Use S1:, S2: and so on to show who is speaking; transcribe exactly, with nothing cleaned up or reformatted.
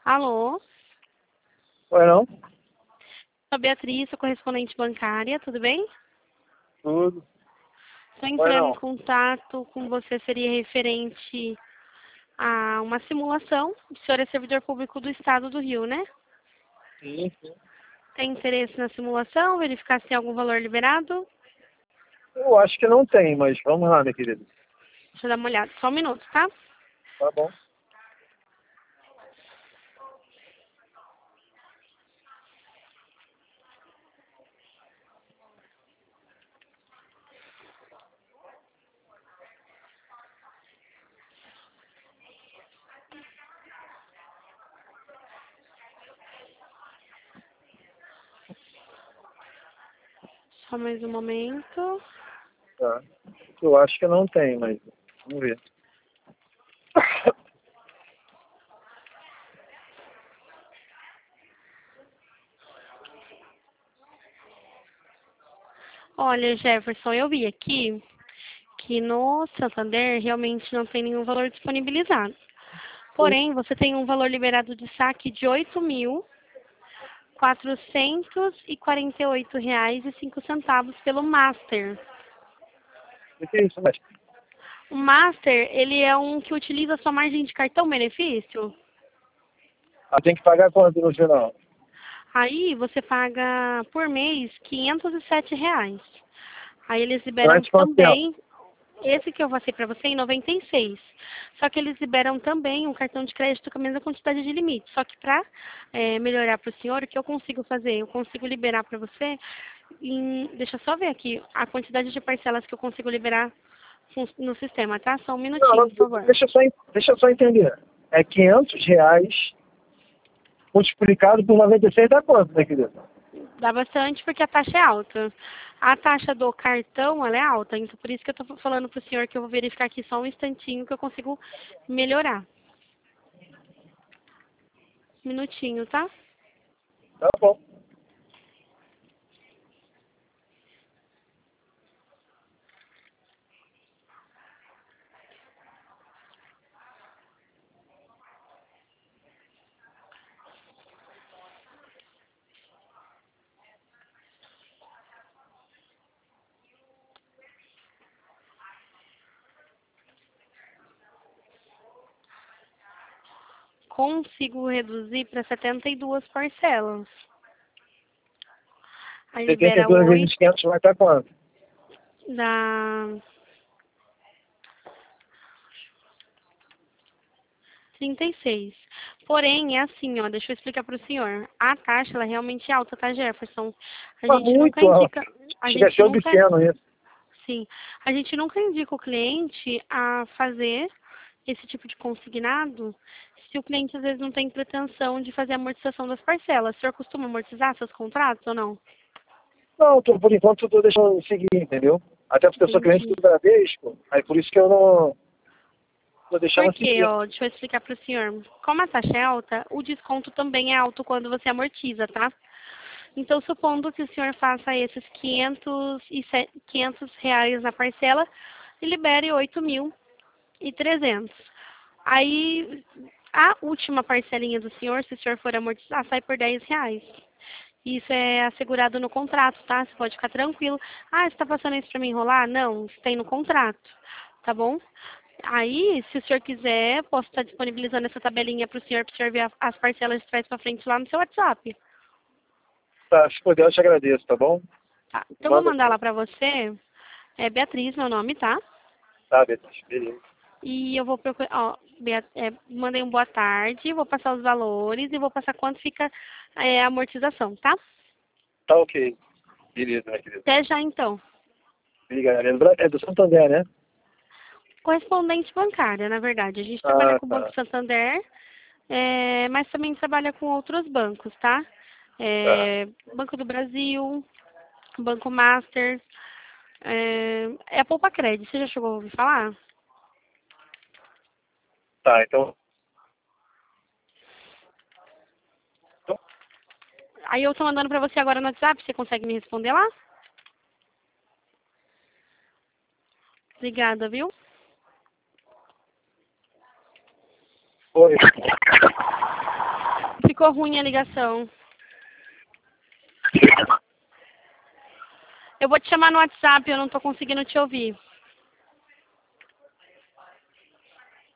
S1: Alô,
S2: Oi, não?
S1: sou a Beatriz, sou correspondente bancária, tudo bem?
S2: Tudo.
S1: Estou
S2: Oi,
S1: entrando em
S2: não?
S1: contato com você, seria referente a uma simulação. O senhor é servidor público do Estado do Rio, né?
S2: Sim, sim.
S1: Tem interesse na simulação, verificar se tem algum valor liberado?
S2: Eu acho que não tem, mas vamos lá, minha querida.
S1: Deixa eu dar uma olhada, só um minuto, tá?
S2: Tá bom.
S1: Só mais um momento.
S2: Tá. Eu acho que não tem, mas vamos ver.
S1: Olha, Jefferson, eu vi aqui que no Santander realmente não tem nenhum valor disponibilizado. Porém, você tem um valor liberado de saque de oito mil quatrocentos e quarenta e oito reais e cinco centavos pelo Master.
S2: O que é isso, mas
S1: O Master, ele é um que utiliza sua margem de cartão benefício.
S2: ah, tem que pagar quanto no final?
S1: Aí você paga por mês quinhentos e sete reais. Aí eles liberam
S2: Durante quanto tempo?
S1: também, esse que eu passei para você, em noventa e seis. Só que eles liberam também um cartão de crédito com a mesma quantidade de limite. Só que para melhorar para o senhor, o que eu consigo fazer? Eu consigo liberar para você em, deixa eu só ver aqui a quantidade de parcelas que eu consigo liberar no sistema, tá? Só um
S2: Não,
S1: minutinho,
S2: não,
S1: por favor.
S2: deixa eu só, en- deixa eu só entender. É quinhentos reais multiplicado por noventa e seis dá quanto, minha querida?
S1: Dá bastante porque a taxa é alta. A taxa do cartão, ela é alta, então por isso que eu tô falando pro senhor que eu vou verificar aqui só um instantinho que eu consigo melhorar. Minutinho, tá?
S2: Tá bom.
S1: Consigo reduzir para setenta e duas parcelas. Aí
S2: setenta e
S1: libera
S2: duas vezes
S1: oito,
S2: quinhentos vai estar quanto?
S1: dá trinta e seis. Porém, é assim, ó, deixa eu explicar para o senhor. A taxa, ela é realmente alta, tá, Jefferson? A
S2: Tá
S1: gente nunca
S2: muito alto.
S1: indica, a
S2: Chega a
S1: gente
S2: ser
S1: nunca,
S2: obsceno isso.
S1: sim, a gente nunca indica o cliente a fazer esse tipo de consignado se o cliente às vezes não tem pretensão de fazer a amortização das parcelas. O senhor costuma amortizar seus contratos ou não?
S2: Não, tô, por enquanto eu tô deixando seguir, entendeu? Até porque eu sou cliente
S1: Entendi.
S2: do Bradesco, aí por isso que eu não tô deixando
S1: Porque,
S2: seguir.
S1: ó, deixa eu explicar para o senhor. Como a taxa é alta, o desconto também é alto quando você amortiza, tá? Então, supondo que o senhor faça esses quinhentos, e se- quinhentos reais na parcela e libere oito mil e trezentos. Aí, a última parcelinha do senhor, se o senhor for amortizar, sai por dez reais. Isso é assegurado no contrato, tá? Você pode ficar tranquilo. Ah, você está passando isso para me enrolar? Não, isso tem no contrato, tá bom? Aí, se o senhor quiser, posso estar disponibilizando essa tabelinha para o senhor, para o senhor ver a- as parcelas de trás para frente lá no seu WhatsApp.
S2: Tá, se puder eu te agradeço, tá bom?
S1: Tá? Então, eu vou
S2: Manda
S1: mandar
S2: assim.
S1: lá para você. É Beatriz, meu nome, tá?
S2: Tá, Beatriz, beleza.
S1: E eu vou procurar, ó, Bea- é, mandei um boa tarde, vou passar os valores e vou passar quanto fica é, a amortização, tá?
S2: Tá ok. Beleza, minha querida.
S1: Até já, então.
S2: Obrigado. É do Bra- é do Santander, né?
S1: Correspondente bancária, na verdade. A gente trabalha
S2: Ah,
S1: com o Banco
S2: tá.
S1: Santander, é, mas também trabalha com outros bancos, tá?
S2: Tá.
S1: É, Banco do Brasil, Banco Master, é, é a Poupa Crédito. Você já chegou a ouvir falar?
S2: Tá, então. então
S1: Aí eu tô mandando pra você agora no WhatsApp, você consegue me responder lá? Obrigada, viu?
S2: Oi.
S1: Ficou ruim a ligação. Eu vou te chamar no WhatsApp, eu não tô conseguindo te ouvir.